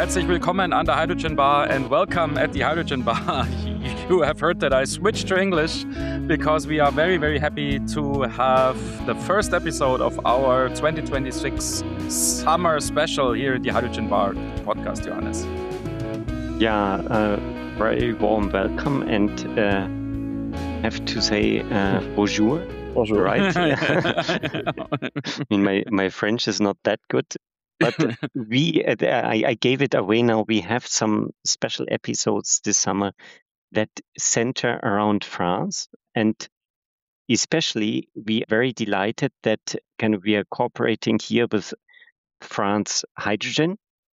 Herzlich willkommen an der Hydrogen Bar and welcome at the Hydrogen Bar. You have heard that I switched to English because we are very, very happy to have the first episode of our 2026 summer special here at the Hydrogen Bar podcast, Johannes. Yeah, very warm welcome and have to say bonjour. Bonjour. Right? I mean, my French is not that good. But I gave it away now. We have some special episodes this summer that center around France. And especially, we are very delighted that we are cooperating here with France Hydrogen,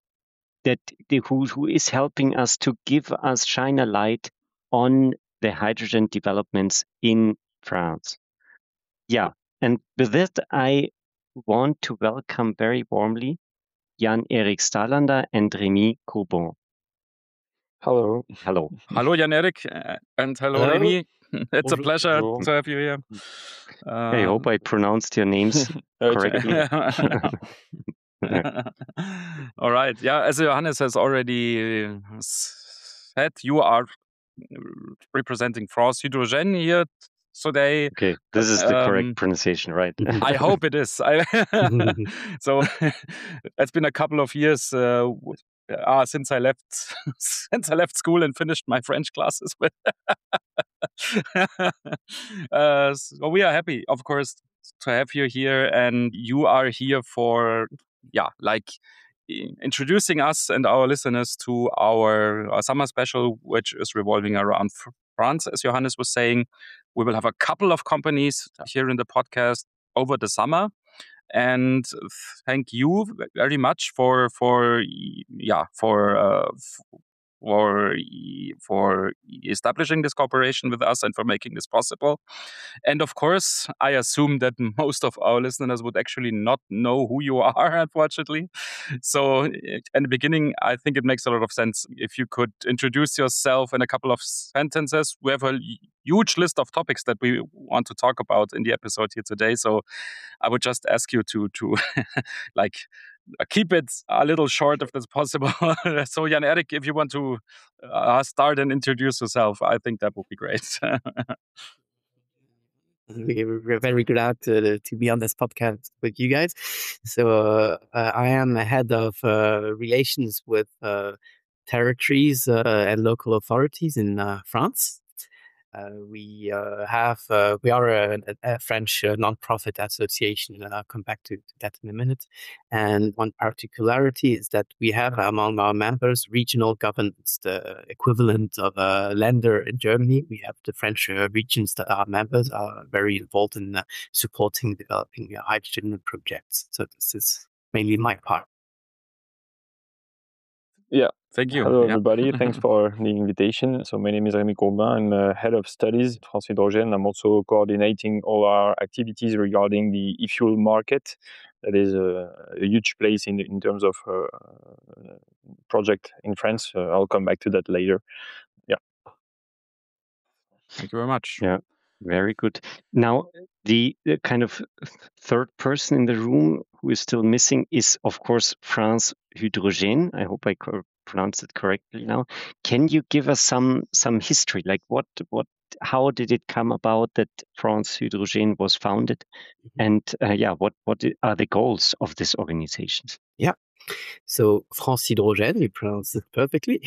who is helping us to shine a light on the hydrogen developments in France. Yeah, and with that, I want to welcome very warmly Jan-Erik Stalander and Rémi Courbon. Hello. Hello. Hello, Jan-Erik, and hello, Rémi. It's a pleasure to have you here. I hope I pronounced your names correctly. All right. Yeah, as Johannes has already said, you are representing France Hydrogen here today. Okay, this is the correct pronunciation, right? I hope it is. So it's been a couple of years since I left school and finished my French classes. So we are happy, of course, to have you here, and you are here for introducing us and our listeners to our summer special, which is revolving around France, as Johannes was saying. We will have a couple of companies here in the podcast over the summer, and thank you very much for establishing this cooperation with us and for making this possible. And of course, I assume that most of our listeners would actually not know who you are, unfortunately. So in the beginning, I think it makes a lot of sense if you could introduce yourself in a couple of sentences. We have a huge list of topics that we want to talk about in the episode here today. So I would just ask you to keep it a little short if that's possible. So Jan-Erik, if you want to start and introduce yourself, I think that would be great. We're very glad to be on this podcast with you guys. So I am the head of relations with territories and local authorities in France. We are a French non-profit association. I'll come back to that in a minute. And one particularity is that we have among our members regional governments, the equivalent of a Länder in Germany. We have the French regions that our members are very involved in supporting developing hydrogen projects. So this is mainly my part. Yeah. Thank you. Hello, everybody. Thanks for the invitation. So my name is Rémi Courbon. I'm head of studies at France Hydrogen. I'm also coordinating all our activities regarding the e-fuel market. That is a huge place in terms of project in France. I'll come back to that later. Yeah. Thank you very much. Yeah, very good. Now, the kind of third person in the room who is still missing is, of course, France Hydrogen. I hope I pronounced it correctly now. Can you give us some history? Like how did it come about that France Hydrogen was founded? And what are the goals of this organization? Yeah. So France Hydrogen, you pronounced it perfectly.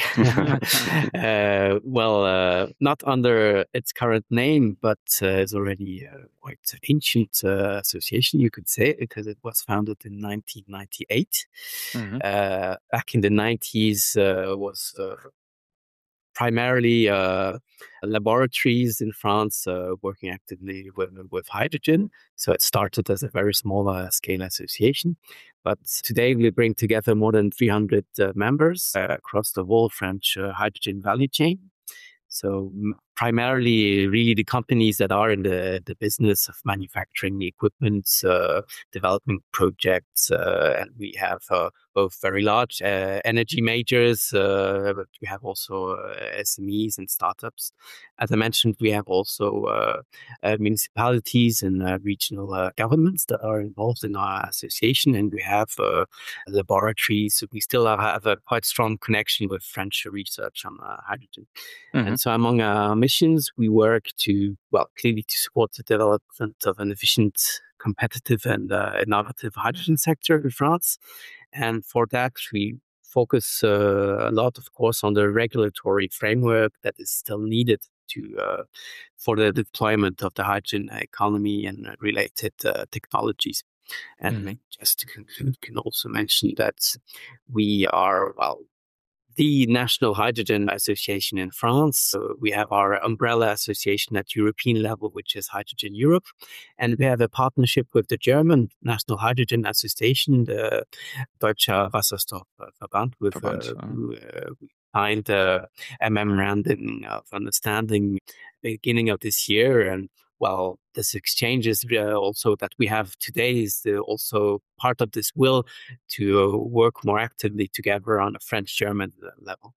Not under its current name, but it's already quite ancient association, you could say, because it was founded in 1998. Mm-hmm. Back in the 90s, was primarily laboratories in France working actively with hydrogen. So it started as a very small scale association. But today we bring together more than 300 members across the whole French hydrogen value chain. So primarily really the companies that are in the business of manufacturing the equipment, developing projects, and we have both very large energy majors, but we have also SMEs and startups. As I mentioned, we have also municipalities and regional governments that are involved in our association, and we have laboratories. We still have a quite strong connection with French research on hydrogen. And so among our missions, we work clearly to support the development of an efficient, competitive and innovative hydrogen sector in France. And for that, we focus a lot, of course, on the regulatory framework that is still needed for the deployment of the hydrogen economy and related technologies. And just to conclude, can also mention that we are, the National Hydrogen Association in France. So we have our umbrella association at European level, which is Hydrogen Europe. And we have a partnership with the German National Hydrogen Association, the Deutsche Wasserstoffverband, who signed a memorandum of understanding beginning of this year. And this exchange is also that we have today is also part of this will to work more actively together on a French-German level.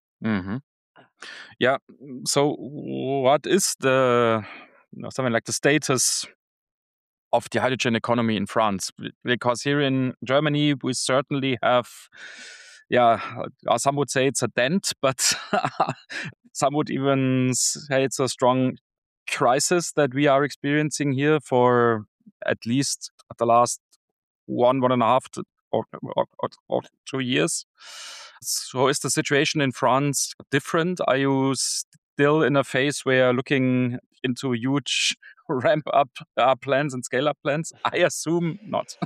Yeah. So, what is something like the status of the hydrogen economy in France? Because here in Germany, we certainly have, some would say it's a dent, but some would even say it's a strong crisis that we are experiencing here for at least the last 1.5 or 2 years. So is the situation in France different? Are you still in a phase where looking into huge ramp up plans and scale up plans? I assume not.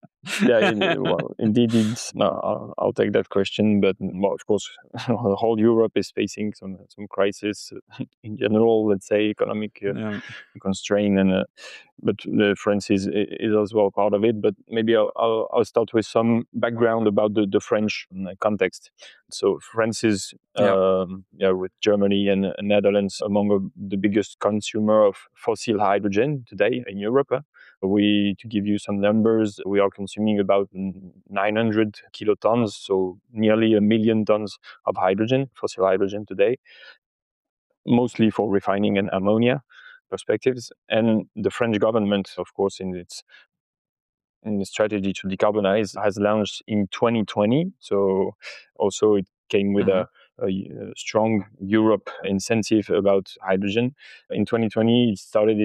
Indeed, I'll take that question. But of course, whole Europe is facing some crisis in general. Let's say economic constraint, but France is as well part of it. But maybe I'll start with some background about the French context. So France is with Germany and Netherlands among the biggest consumer of fossil hydrogen today in Europe. To give you some numbers, we are consuming about 900 kilotons, so nearly 1 million tons of hydrogen, fossil hydrogen today, mostly for refining and ammonia perspectives. And the French government, of course, in its strategy to decarbonize, has launched in 2020. So also it came with a strong Europe incentive about hydrogen. In 2020,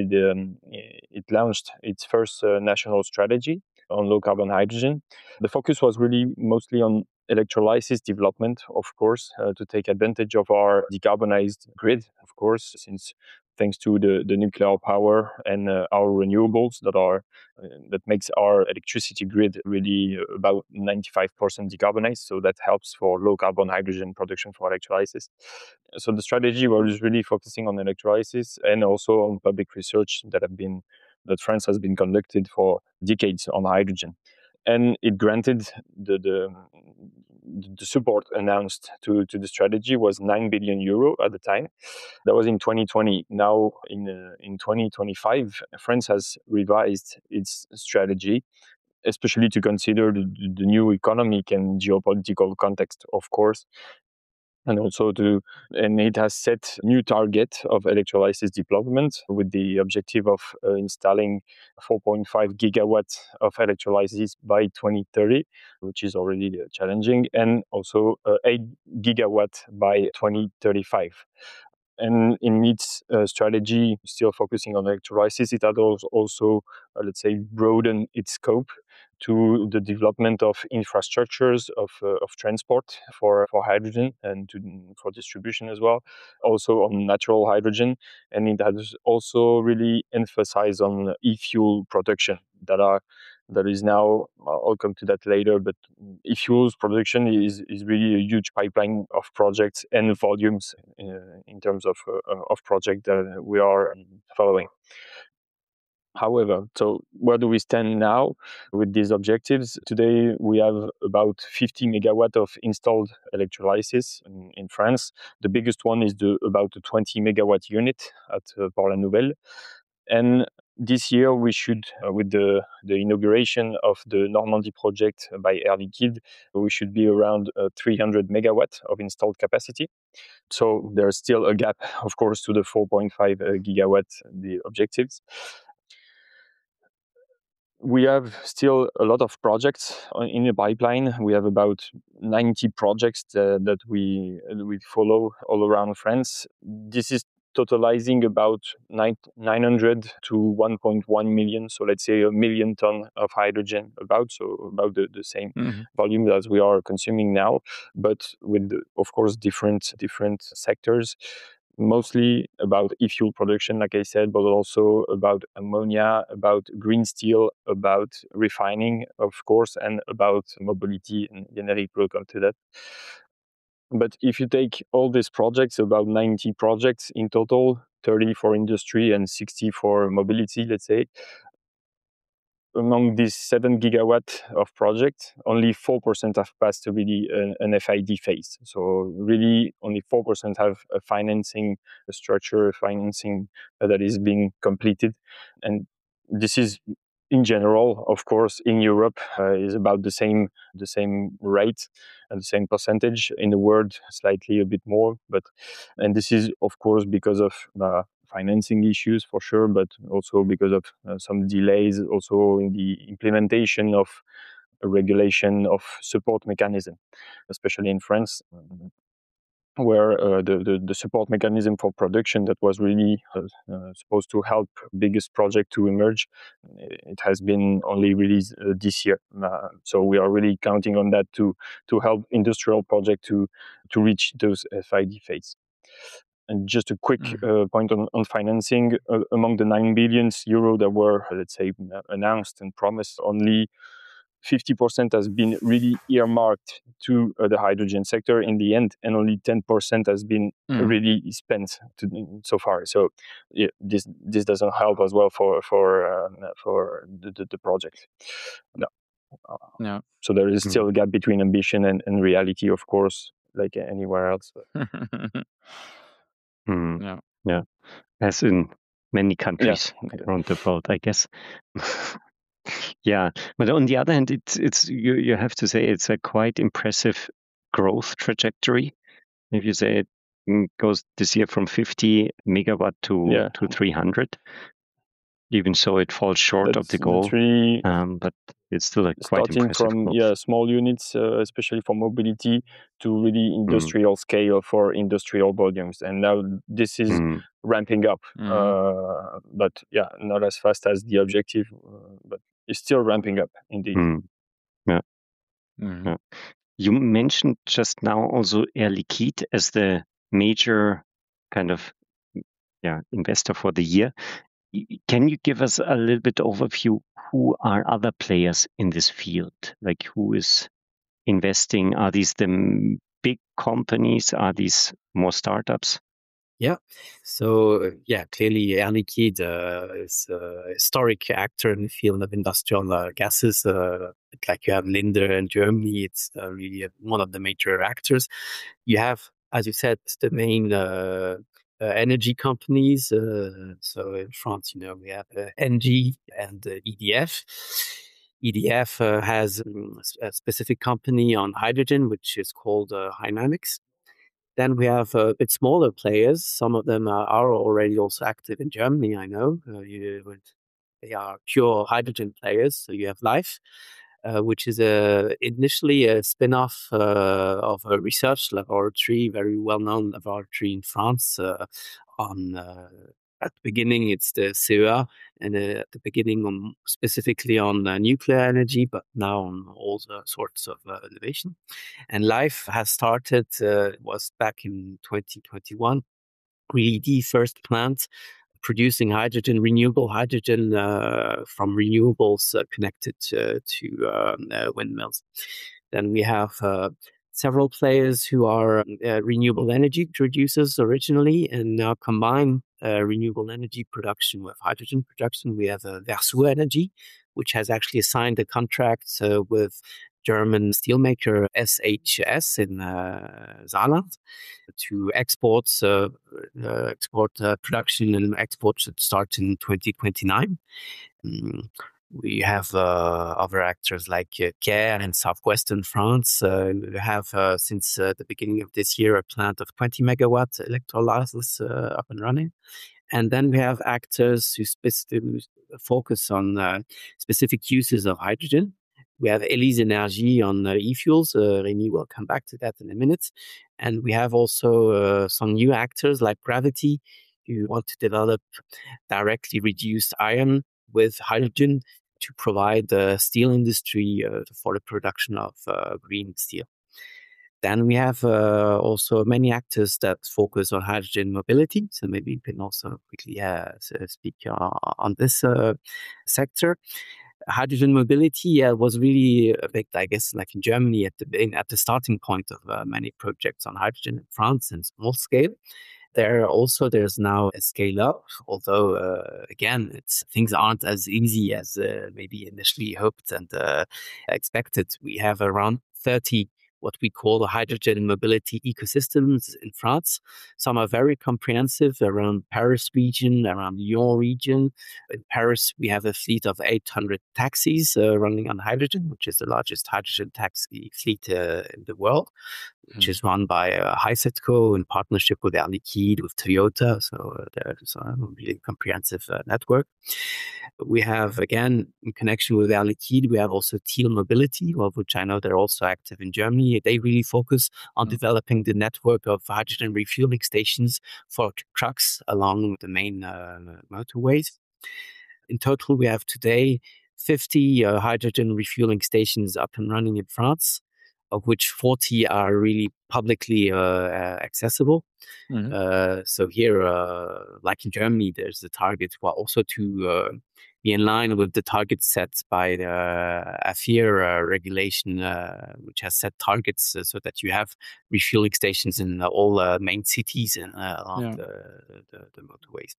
it launched its first national strategy on low carbon hydrogen. The focus was really mostly on electrolysis development, of course, to take advantage of our decarbonized grid, of course, since thanks to the nuclear power and our renewables that makes our electricity grid really about 95% decarbonized. So that helps for low carbon hydrogen production for electrolysis. So the strategy was really focusing on electrolysis and also on public research that France has been conducted for decades on hydrogen. And it granted the support announced to the strategy was 9 billion euro at the time. That was in 2020. Now in 2025, France has revised its strategy, especially to consider the new economic and geopolitical context, of course. And it has set new target of electrolysis development with the objective of installing 4.5 gigawatts of electrolysis by 2030, which is already challenging, and also 8 gigawatt by 2035. And in its strategy, still focusing on electrolysis, it had also let's say, broaden its scope to the development of infrastructures of transport for hydrogen and for distribution as well, also on natural hydrogen. And it has also really emphasized on e-fuel production that is now, I'll come to that later, but e-fuels production is really a huge pipeline of projects and volumes in terms of project that we are following. However, so where do we stand now with these objectives? Today, we have about 50 megawatt of installed electrolysis in France. The biggest one is about a 20 megawatt unit at Port-la-Nouvelle. And this year, we should, with the inauguration of the Normandy project by Air Liquide, we should be around 300 megawatt of installed capacity. So there's still a gap, of course, to the 4.5 gigawatt, the objectives. We have still a lot of projects in the pipeline. We have about 90 projects that we follow all around France. This is totalizing about 900 to 1.1 million. So let's say 1 million ton of hydrogen, about the same volume as we are consuming now, but with, of course, different sectors. Mostly about e-fuel production, like I said, but also about ammonia, about green steel, about refining, of course, and about mobility. And Jan-Erik will come to that. But if you take all these projects, about 90 projects in total, 30 for industry and 60 for mobility, let's say, among these 7 gigawatt of projects, only 4% have passed really an FID phase. So really only 4% have a financing structure, financing that is being completed. And this is, in general, of course, in Europe, is about the same rate and the same percentage. In the world, slightly a bit more. And this is, of course, because of financing issues for sure, but also because of some delays also in the implementation of a regulation of support mechanism, especially in France, where the support mechanism for production that was really supposed to help biggest project to emerge, it has been only released this year. So we are really counting on that to help industrial project to reach those FID phase. And just a quick point on financing. Among the 9 billion euro that were, let's say, announced and promised, only 50% has been really earmarked to the hydrogen sector in the end, and only 10% has been really spent so far. So yeah, this doesn't help as well for the project. No. Yeah. So there is still a gap between ambition and reality, of course, like anywhere else. Yeah, as in many countries around the world, I guess. Yeah, but on the other hand, it's you have to say it's a quite impressive growth trajectory. If you say it goes this year from 50 megawatt to 300, even so it falls short of the goal. Really, but it's still a quite starting impressive from growth. Small units, especially for mobility, to really industrial scale for industrial volumes, and now this is ramping up. But yeah, not as fast as the objective, but it's still ramping up indeed. Yeah. Yeah. You mentioned just now also Air Liquide as the major kind of investor for the year. Can you give us a little bit overview? Who are other players in this field? Like, who is investing? Are these the big companies? Are these more startups? Yeah. So clearly Air Liquide is a historic actor in the field of industrial gases. Like you have Linde in Germany, it's really one of the major actors. You have, as you said, the main energy companies. So in France, we have Engie and EDF. EDF has a specific company on hydrogen, which is called Hynamics. Then we have a bit smaller players. Some of them are already also active in Germany, I know. They are pure hydrogen players. So you have Life, which is initially a spin-off of a research laboratory, very well-known laboratory in France. At the beginning, it's the CEA, and at the beginning, specifically on nuclear energy, but now on all sorts of innovation. And Life has started, was back in 2021, really the first plant producing hydrogen, renewable hydrogen from renewables connected to windmills. Then we have several players who are renewable energy producers originally and now combine renewable energy production with hydrogen production. We have Versur Energy, which has actually signed a contract with German steelmaker SHS in Saarland to export production, and exports should start in 2029. We have other actors like Caire in southwestern France. We have since the beginning of this year a plant of 20 megawatt electrolysis up and running. And then we have actors who focus on specific uses of hydrogen. We have Elise Energy on e-fuels. Rémi will come back to that in a minute. And we have also some new actors like Gravity, who want to develop directly reduced iron with hydrogen to provide the steel industry for the production of green steel. Then we have also many actors that focus on hydrogen mobility. So maybe you can also quickly speak on this sector. Hydrogen mobility was really a big, I guess, like in Germany at the starting point of many projects on hydrogen in France in small scale. There's now a scale up, although again, things aren't as easy as maybe initially hoped and expected. We have around 30 what we call the hydrogen mobility ecosystems in France. Some are very comprehensive around Paris region, around Lyon region. In Paris, we have a fleet of 800 taxis running on hydrogen, which is the largest hydrogen taxi fleet in the world, which is run by HysetCo in partnership with Air Liquide, with Toyota. So there's a really comprehensive network. We have, again, in connection with Air Liquide, we have also Thiel Mobility, of which I know they're also active in Germany. They really focus on developing the network of hydrogen refueling stations for trucks along the main motorways. In total, we have today 50 hydrogen refueling stations up and running in France, of which 40 are really publicly accessible. So here, like in Germany, there's the target, also to be in line with the targets set by the AFIR regulation, which has set targets so that you have refueling stations in all main cities and along the motorways.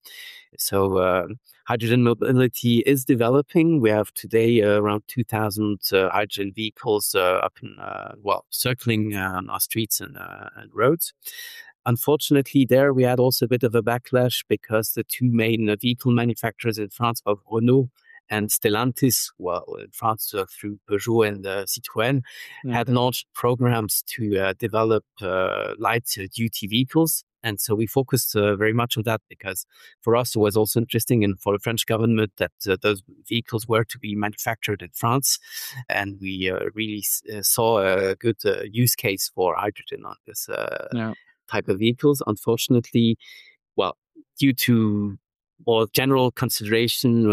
So hydrogen mobility is developing. We have today around 2,000 hydrogen vehicles up in, circling on our streets and roads. Unfortunately, there we had also a bit of a backlash because the two main vehicle manufacturers in France are Renault and Stellantis, in France through Peugeot and Citroën, had launched programs to develop light-duty vehicles. And so we focused very much on that because for us it was also interesting, and for the French government, that those vehicles were to be manufactured in France. And we really saw a good use case for hydrogen on this type of vehicles. Unfortunately, due to more general consideration,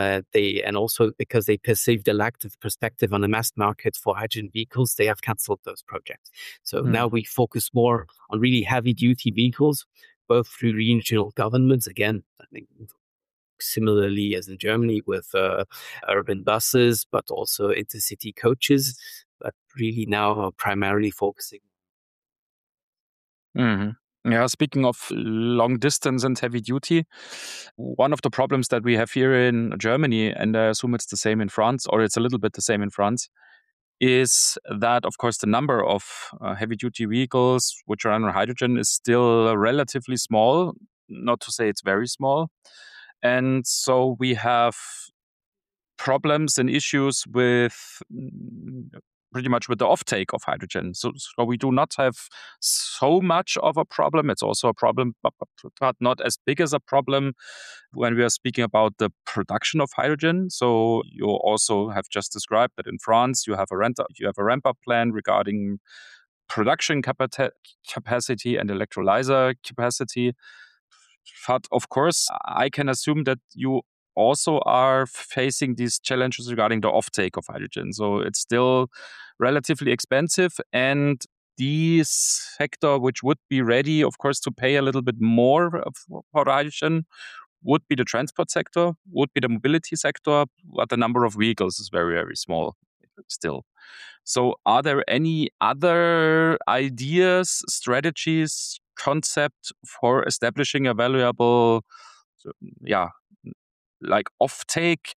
and also because they perceived a lack of perspective on the mass market for hydrogen vehicles, they have cancelled those projects. So now we focus more on really heavy-duty vehicles, both through regional governments. Again, I think similarly as in Germany with urban buses, but also intercity coaches, but really now primarily focusing. Yeah, speaking of long distance and heavy duty, one of the problems that we have here in Germany, and I assume it's the same in France, or it's a little bit the same in France, is that, of course, the number of heavy duty vehicles which run on hydrogen is still relatively small, not to say it's very small. And so we have problems and issues with pretty much with the offtake of hydrogen. So we do not have so much of a problem. It's also a problem, but not as big as a problem when we are speaking about the production of hydrogen. So you also have just described that in France you have a ramp-up plan regarding production capacity and electrolyzer capacity. But of course, I can assume that you also are facing these challenges regarding the offtake of hydrogen. So it's still relatively expensive, and the sector which would be ready, of course, to pay a little bit more for hydrogen would be the transport sector, would be the mobility sector, but the number of vehicles is very, very small still. So are there any other ideas, strategies concept for establishing a valuable, like offtake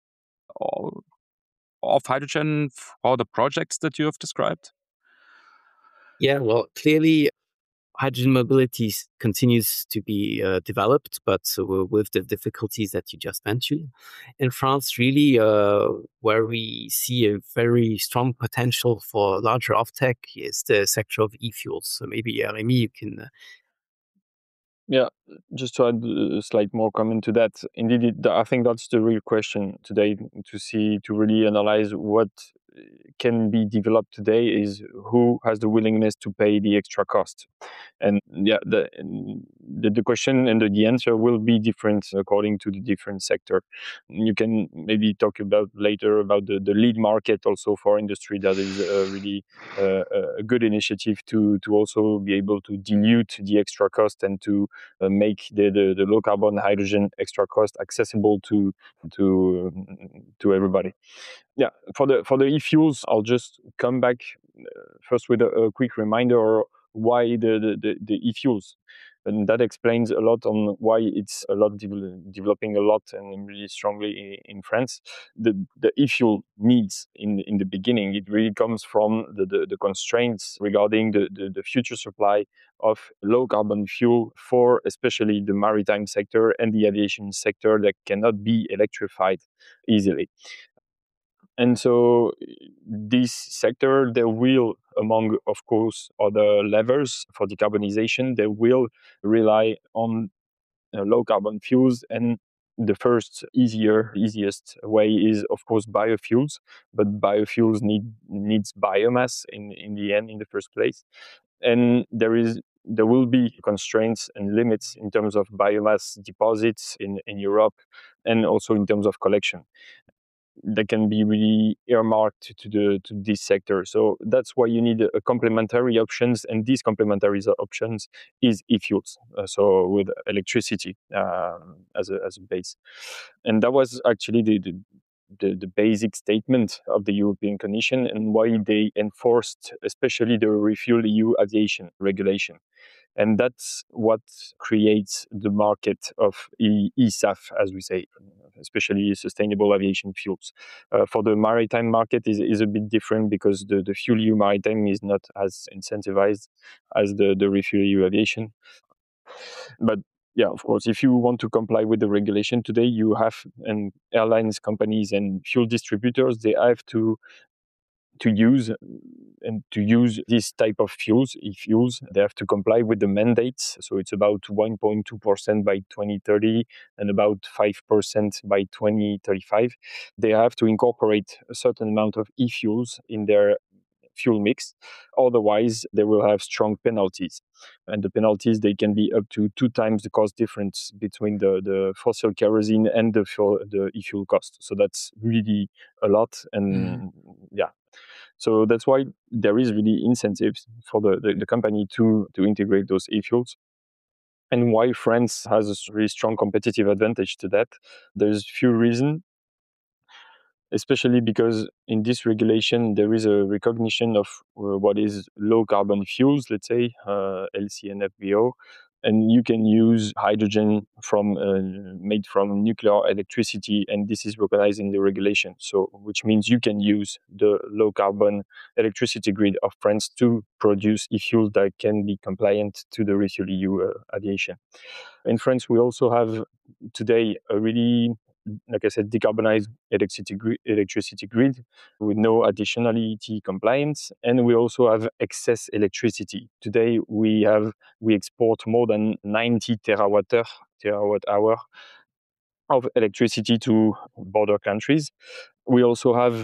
of hydrogen for the projects that you have described? Yeah, well, clearly hydrogen mobility continues to be developed, but with the difficulties that you just mentioned. In France, really, where we see a very strong potential for larger offtake is the sector of e-fuels. So maybe, Remy, you can... Yeah, just to add a slight more comment to that. Indeed, I think that's the real question today, to really analyze what can be developed today is who has the willingness to pay the extra cost. And yeah, the question and the answer will be different according to the different sector. You can maybe talk about later about the lead market also for industry. That is really a good initiative to also be able to dilute the extra cost and to make the low carbon hydrogen extra cost accessible to everybody. Yeah, for the e-fuels, I'll just come back first with a quick reminder why the e-fuels, and that explains a lot on why it's a lot developing a lot and really strongly in France. The e-fuel needs in the beginning, it really comes from the constraints regarding the future supply of low carbon fuel for especially the maritime sector and the aviation sector that cannot be electrified easily. And so this sector, they will, among, of course, other levers for decarbonization, they will rely on low carbon fuels. And the first easiest way is, of course, biofuels. But biofuels needs biomass in the end, in the first place. And there will be constraints and limits in terms of biomass deposits in Europe, and also in terms of collection that can be really earmarked to this sector. So that's why you need a complementary options, and these complementary options is e-fuels. So with electricity as a base, and that was actually the basic statement of the European Commission and why they enforced especially the Refuel EU aviation regulation. And that's what creates the market of eSAF, as we say, especially sustainable aviation fuels. For the maritime market is a bit different because the Fuel EU Maritime is not as incentivized as the Refuel EU Aviation. But yeah, of course, if you want to comply with the regulation today, you have, and airlines companies and fuel distributors, they have to use this type of fuels, e-fuels. They have to comply with the mandates. So it's about 1.2% by 2030 and about 5% by 2035. They have to incorporate a certain amount of e-fuels in their fuel mix. Otherwise, they will have strong penalties. And the penalties, they can be up to 2 times the cost difference between the fossil kerosene and the e-fuel cost. So that's really a lot. And yeah, so that's why there is really incentives for the company to integrate those e-fuels. And why France has a really strong competitive advantage to that. There's few reasons, especially because in this regulation, there is a recognition of what is low carbon fuels, let's say, LCNFBO. And you can use hydrogen made from nuclear electricity, and this is recognized in the regulation. So, which means you can use the low carbon electricity grid of France to produce e-fuels that can be compliant to the Refuel EU aviation. In France, we also have today a really, like I said, decarbonized electricity grid with no additionality compliance, and we also have excess electricity. Today we export more than 90 terawatt hour of electricity to border countries. We also have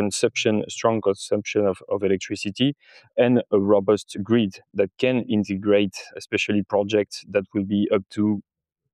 strong consumption of electricity, and a robust grid that can integrate, especially projects that will be up to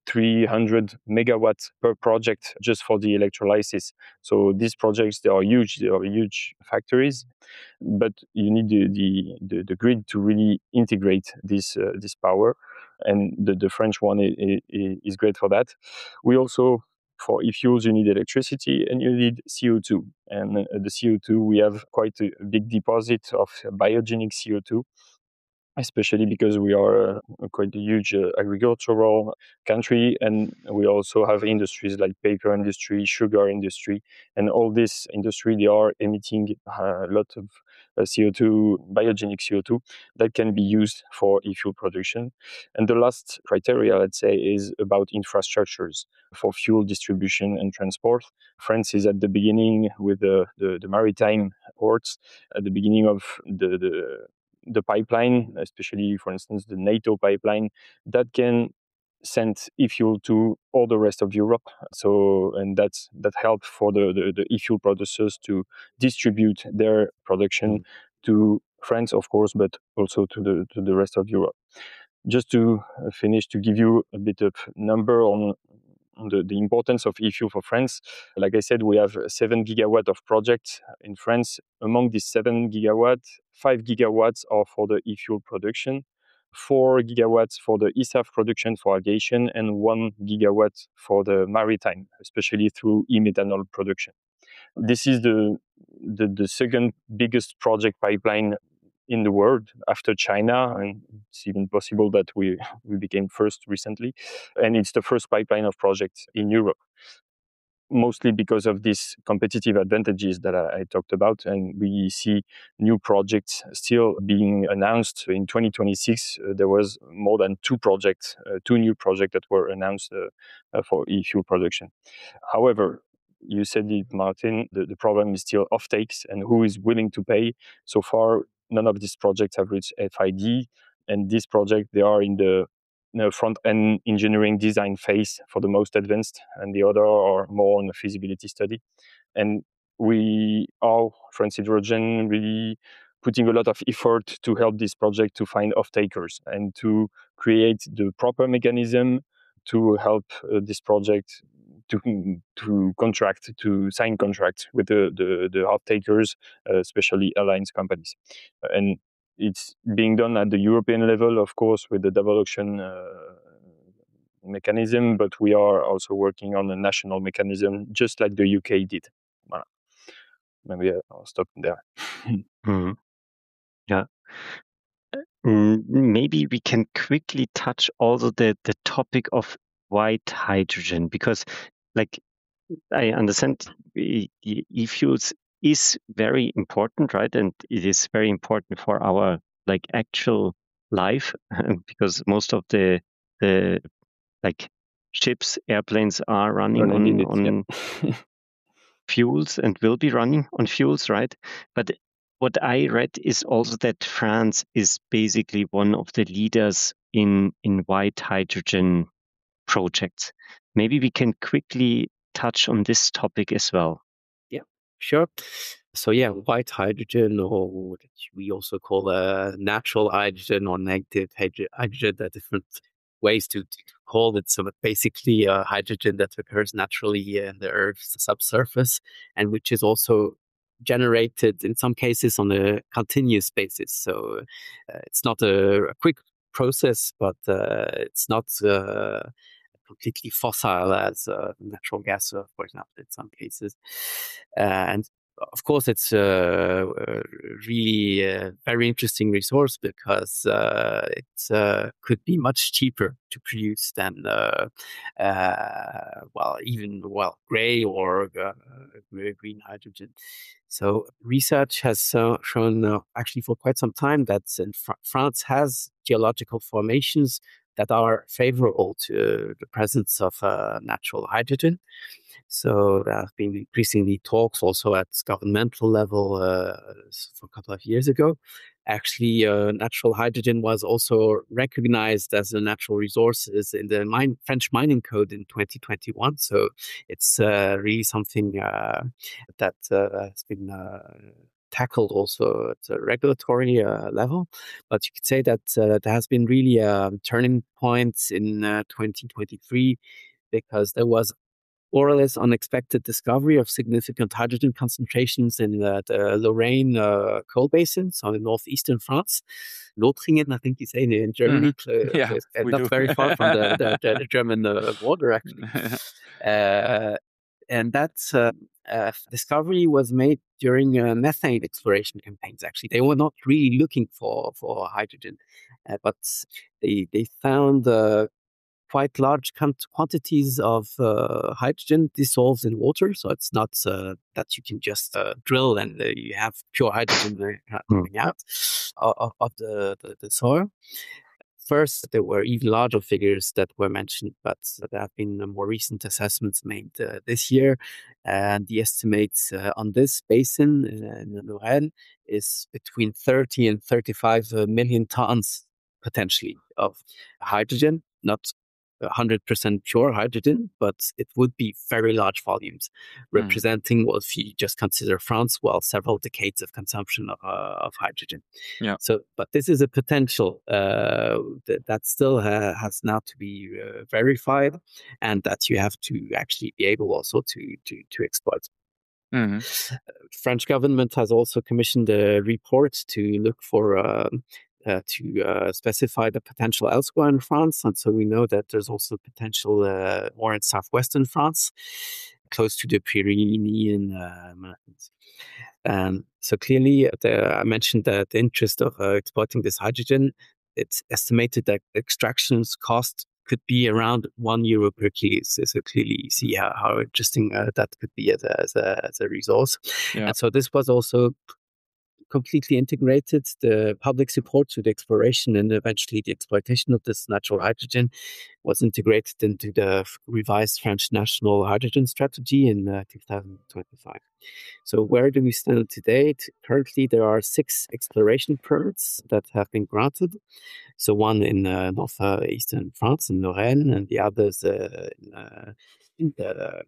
300 megawatts per project just for the electrolysis. So these projects, they are huge factories, but you need the grid to really integrate this power, and the French one is great for that. We also, for e-fuels, you need electricity and you need CO2. And the CO2, we have quite a big deposit of biogenic CO2 especially because we are quite a huge agricultural country, and we also have industries like paper industry, sugar industry, and all this industry, they are emitting a lot of CO2, biogenic CO2 that can be used for e-fuel production. And the last criteria, let's say, is about infrastructures for fuel distribution and transport. France is at the beginning with the maritime ports, at the beginning of the pipeline, especially, for instance, the NATO pipeline, that can send e-fuel to all the rest of Europe. So, and that helps for the e-fuel producers to distribute their production to France, of course, but also to the rest of Europe. Just to finish, to give you a bit of number on the importance of e-fuel for France. Like I said, we have 7 gigawatts of projects in France. Among these 7 gigawatts, 5 gigawatts are for the e-fuel production, 4 gigawatts for the eSAF production for aviation, and 1 gigawatt for the maritime, especially through e-methanol production. This is the second biggest project pipeline in the world after China, and it's even possible that we became first recently. And it's the first pipeline of projects in Europe, mostly because of these competitive advantages that I talked about. And we see new projects still being announced. In 2026, there was more than two new projects that were announced for e-fuel production. However, you said it, Martin, the problem is still offtakes and who is willing to pay. So far, none of these projects have reached FID, and these projects, they are in the front-end engineering design phase for the most advanced, and the other are more on the feasibility study. And we are, France Hydrogen, really putting a lot of effort to help this project to find off-takers and to create the proper mechanism to help this project to sign contracts with the off-takers, especially alliance companies. And it's being done at the European level, of course, with the devolution mechanism, but we are also working on a national mechanism, just like the UK did. Voilà. Maybe I'll stop there. Mm-hmm. Yeah. Maybe we can quickly touch also the topic of white hydrogen, because like I understand the e-fuels is very important, right? And it is very important for our like actual life because most of the like ships, airplanes are running on fuels and will be running on fuels, right? But what I read is also that France is basically one of the leaders in white hydrogen projects. Maybe we can quickly touch on this topic as well. Yeah, sure. So yeah, white hydrogen, or what we also call natural hydrogen or negative hydrogen, there are different ways to call it. So basically hydrogen that occurs naturally in the Earth's subsurface, and which is also generated in some cases on a continuous basis. So it's not a quick process, but it's not completely fossil as natural gas, for example, in some cases. And of course, it's really a very interesting resource because it could be much cheaper to produce than, gray or green hydrogen. So research has shown actually for quite some time that France has geological formations that are favorable to the presence of natural hydrogen. So there have been increasingly talks also at governmental level for a couple of years ago. Actually, natural hydrogen was also recognized as a natural resource in the French mining code in 2021. So it's really something that has been tackled also at a regulatory level. But you could say that there has been really a turning point in 2023 because there was more or less unexpected discovery of significant hydrogen concentrations in the Lorraine coal basin, so in northeastern France. Lothringen, I think you say in Germany, not very far from the German border, actually. And that discovery was made during methane exploration campaigns. Actually, they were not really looking for hydrogen, but they found quite large quantities of hydrogen dissolved in water. So it's not that you can just drill and you have pure hydrogen coming out of the soil. First, there were even larger figures that were mentioned, but there have been more recent assessments made this year. And the estimates on this basin in the Lorraine is between 30 and 35 million tons potentially of hydrogen, not 100% pure hydrogen, but it would be very large volumes, representing, well, if you just consider France, well, several decades of consumption of hydrogen. Yeah. So, but this is a potential that still has now to be verified, and that you have to actually be able also to exploit. French government has also commissioned a report to look for to specify the potential elsewhere in France. And so we know that there's also potential more in southwestern France, close to the Pyrenean mountains. So clearly, I mentioned that the interest of exploiting this hydrogen, it's estimated that extractions cost could be around €1 per kilo. So clearly you see how interesting that could be as a resource. Yeah. And so this was also completely integrated. The public support to the exploration and eventually the exploitation of this natural hydrogen was integrated into the revised French National Hydrogen Strategy in 2025. So where do we stand today? Currently, there are 6 exploration permits that have been granted. So one in northeastern France, in Lorraine, and the others in the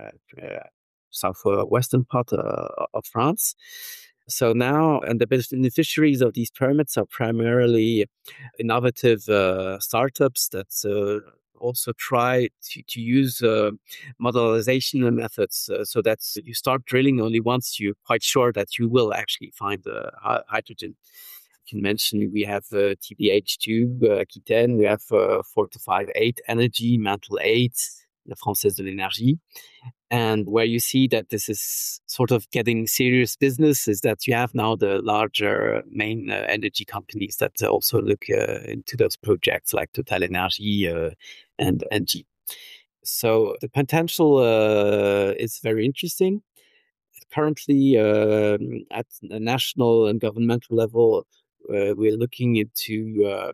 southwestern part of France. So now, and the beneficiaries of these permits are primarily innovative startups that also try to use modelization methods so that you start drilling only once you're quite sure that you will actually find hydrogen. You can mention we have TBH2, Aquitaine, we have 458 Energy, Mantle 8, La Française de l'Énergie. And where you see that this is sort of getting serious business is that you have now the larger main energy companies that also look into those projects like Total Energy and Engie. So the potential is very interesting. Currently, at a national and governmental level, we're looking into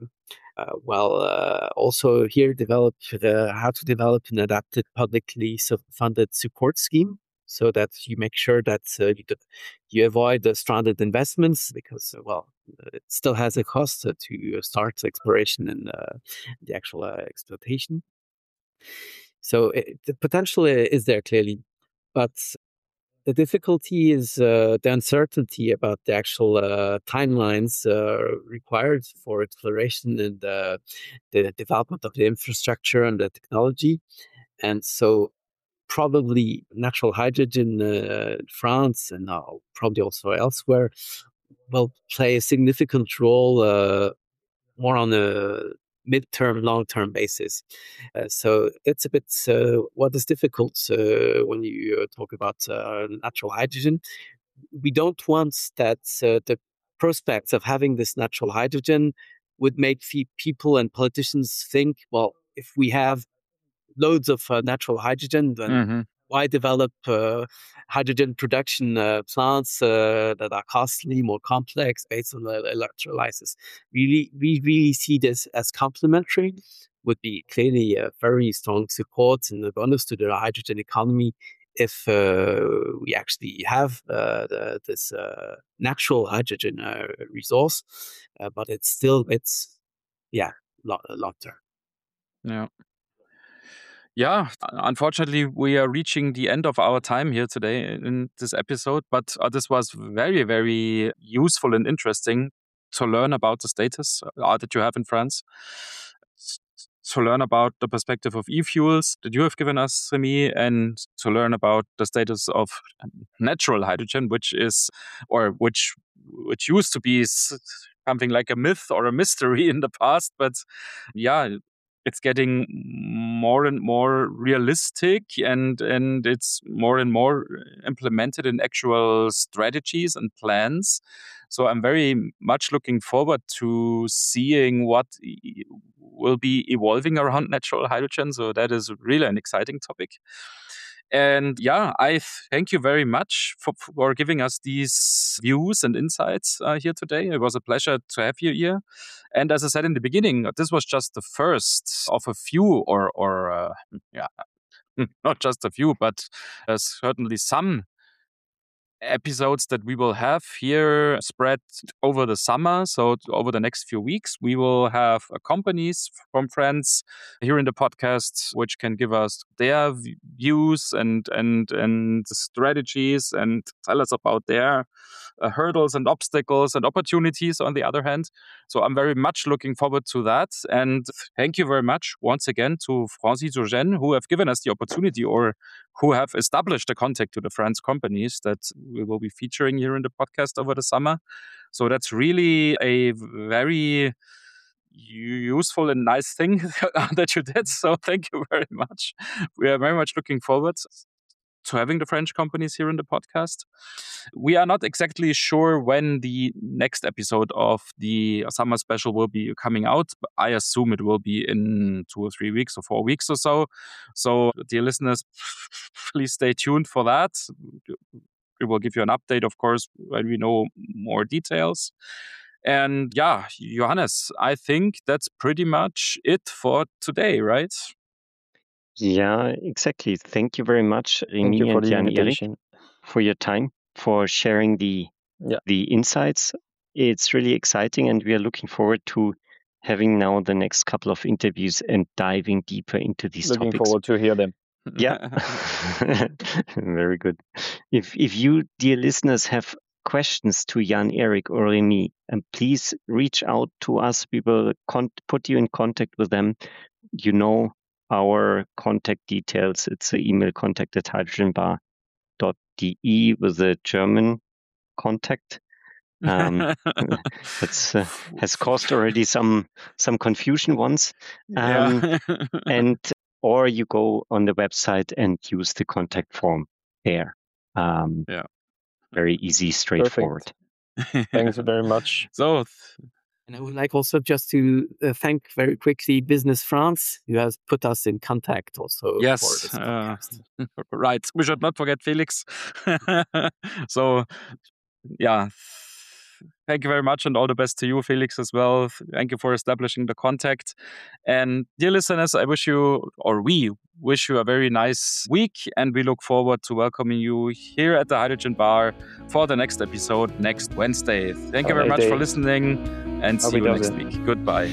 also here develop how to develop an adapted publicly funded support scheme so that you make sure that you avoid the stranded investments because, it still has a cost to start exploration and the actual exploitation. So the potential is there clearly, but the difficulty is the uncertainty about the actual timelines required for exploration and the development of the infrastructure and the technology. And so probably natural hydrogen in France and now probably also elsewhere will play a significant role more on a midterm, long-term basis. So it's a bit what is difficult when you talk about natural hydrogen. We don't want that the prospects of having this natural hydrogen would make people and politicians think, well, if we have loads of natural hydrogen, then why develop hydrogen production plants that are costly, more complex, based on electrolysis? We really see this as complementary. Would be clearly a very strong support and a bonus to the hydrogen economy if we actually have this natural hydrogen resource, but it's long term. Yeah. Yeah, unfortunately, we are reaching the end of our time here today in this episode, but this was very, very useful and interesting to learn about the status that you have in France, to learn about the perspective of e-fuels that you have given us, Remy, and to learn about the status of natural hydrogen, which used to be something like a myth or a mystery in the past, but yeah, it's getting more and more realistic, and it's more and more implemented in actual strategies and plans. So I'm very much looking forward to seeing what will be evolving around natural hydrogen. So that is really an exciting topic. And yeah, I thank you very much for giving us these views and insights here today. It was a pleasure to have you here. And as I said in the beginning, this was just the first of a few, not just a few, but certainly some episodes that we will have here spread over the summer. So over the next few weeks, we will have companies from France here in the podcast, which can give us their views and strategies and tell us about their hurdles and obstacles and opportunities on the other hand. So I'm very much looking forward to that. And thank you very much once again to Francis Hydrogène, who have given us the opportunity or who have established the contact to the France companies that we will be featuring here in the podcast over the summer. So that's really a very useful and nice thing that you did. So thank you very much. We are very much looking forward to having the French companies here in the podcast. We are not exactly sure when the next episode of the summer special will be coming out, but I assume it will be in 2 or 3 weeks or 4 weeks or so. So, dear listeners, please stay tuned for that. We will give you an update, of course, when we know more details. And yeah, Johannes, I think that's pretty much it for today, right? Yeah, exactly. Thank you very much, Thank Remy you for and the Jan Erik, invitation. for your time, for sharing the insights. It's really exciting, and we are looking forward to having now the next couple of interviews and diving deeper into these Looking topics. forward to hear them. Yeah, very good. If you, dear listeners, have questions to Jan Erik or Remy, please reach out to us. We will put you in contact with them. You know our contact details. It's the email contact@hydrogenbar.de with a German contact. That's has caused already some confusion once. Or you go on the website and use the contact form there. Very easy, straightforward. Thanks very much. And I would like also just to thank very quickly Business France, who has put us in contact also. Yes, for this podcast. Right. We should not forget Felix. So, yeah. Thank you very much, and all the best to you, Felix, as well. Thank you for establishing the contact. And dear listeners, we wish you a very nice week, and we look forward to welcoming you here at the Hydrogen Bar for the next episode next Wednesday. Thank you very much for listening, and see you next week. Goodbye.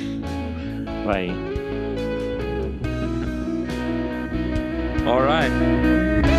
Bye. All right.